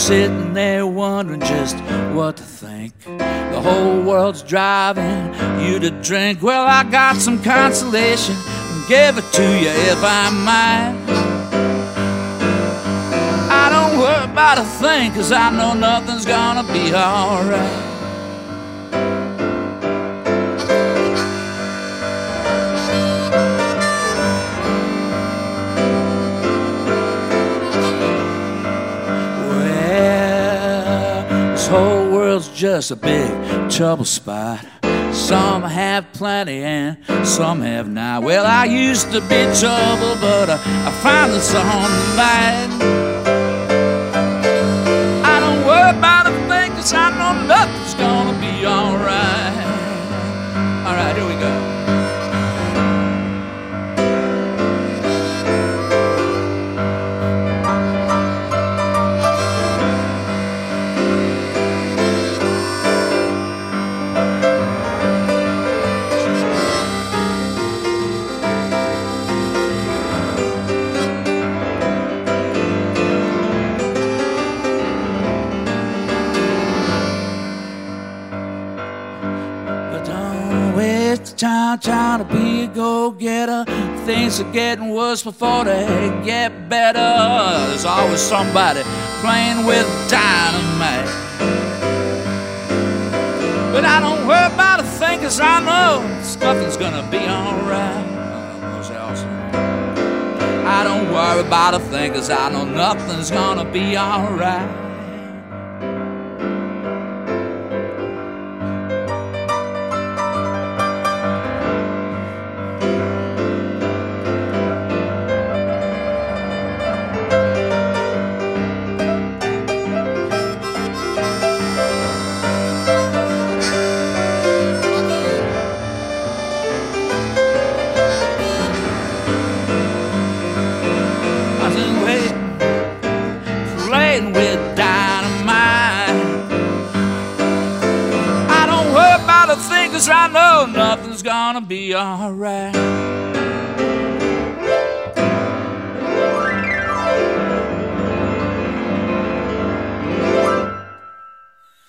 sitting there wondering just what to think. The whole world's driving you to drink. Well, I got some consolation and give it to you if I might. I don't worry about a thing, 'cause I know nothing's gonna be alright. This whole world's just a big trouble spot. Some have plenty and some have not. Well, I used to be trouble, but I finally saw the light. I don't worry about a thing, 'cause I know nothing's gonna be alright. Alright, here we go. Time trying to be a go-getter. Things are getting worse before they get better. There's always somebody playing with dynamite. But I don't worry about a thing, 'cause I know nothing's gonna be alright. I don't worry about a thing, 'cause I know nothing's gonna be alright. With dynamite, I don't worry about a thing, 'cause I know nothing's gonna be alright.